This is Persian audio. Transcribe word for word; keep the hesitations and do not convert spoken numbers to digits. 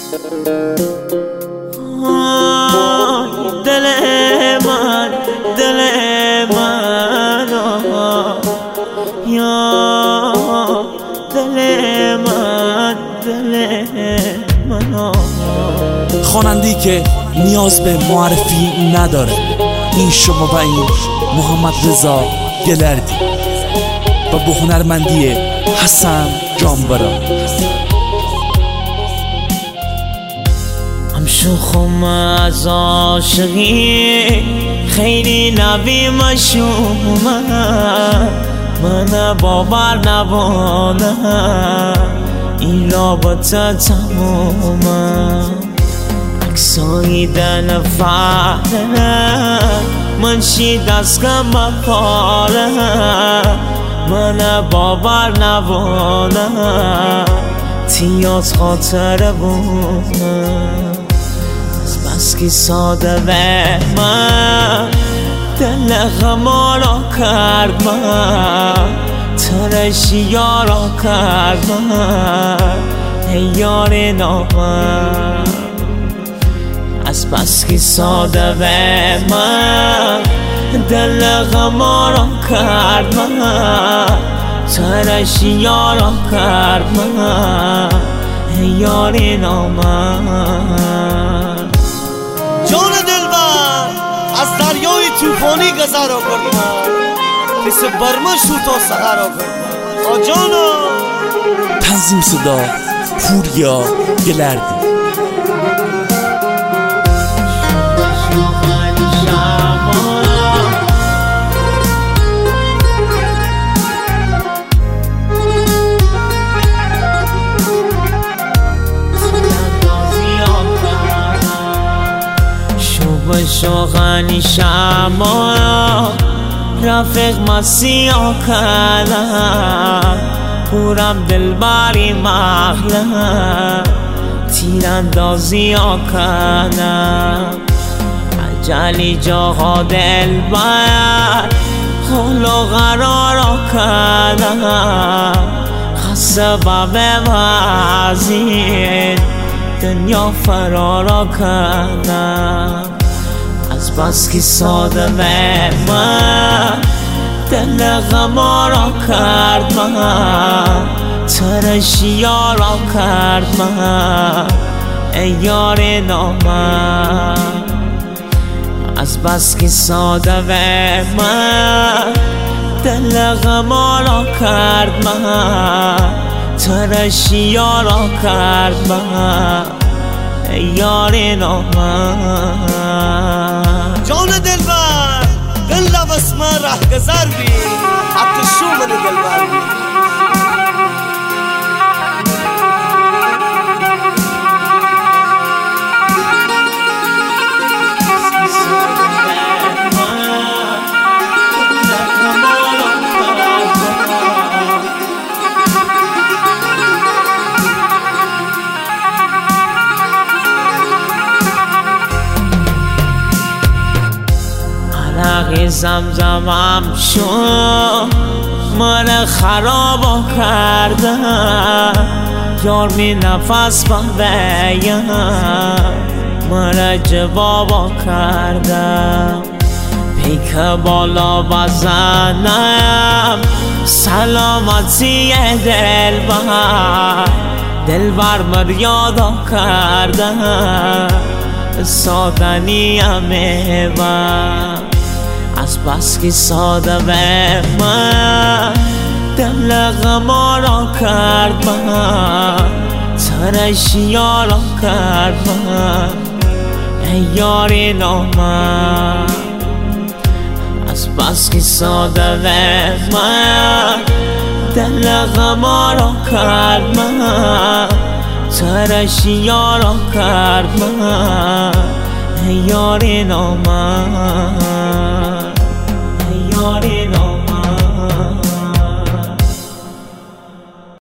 دل من دل من یا دل من دل من. خواننده‌ای که نیاز به معرفی نداره، این شما و این محمد رضا گلردی و با هنرمندی حسن جانورا. هم شوخم از عاشقی خیلی نبی مشومه، من باور نبانه این رابطه تمومه. عکسایی دل فهره من شید از غم پاره، من باور نبانه تیاز خاطر بونه. از بس که ساده به من دل غما را کرد، من ترشی یارا کرد من ای یار نامم. از بس که ساده به من دل غما را کرد، من ترشی یارا کرد من ای یار نامم. جان دلبر از دریای توفانی گذر آوردم، کس برما شو تا سحر آوردم. آجانا تنظیم صدا پوریا گلردی. شوغانی شما رفیق مسیح کلم، پورم دلبری مغلم تیراندازی کنم. عجلی جاها دلبر خلو قرار کنم، خسته به وزین دنیا فرارا کنم. از بس که ساده به من دل غما را کرد، من ترشی یارا کرد من ای یار نامم. از بس که ساده به من دل غما را کرد، من ترشی یارا کرد من ای یار نامم. جان دلبر دل لبس من ره گذر بی، حتی شو من دلبر بی. عرق زمزمم شو من خرابا کردم، یار می نفس بهم من جوابا کردم. پیک بالا بزنم سلامتی دلبر، دلبر مریادا کردم سادنیم من. از بس که ساده به من دل غما را کرد، من ترشی یارا کرد من ای یار نامم. از بس که ساده به من دل غما را کرد، من ترشی یارا کرد من ای یار نامم.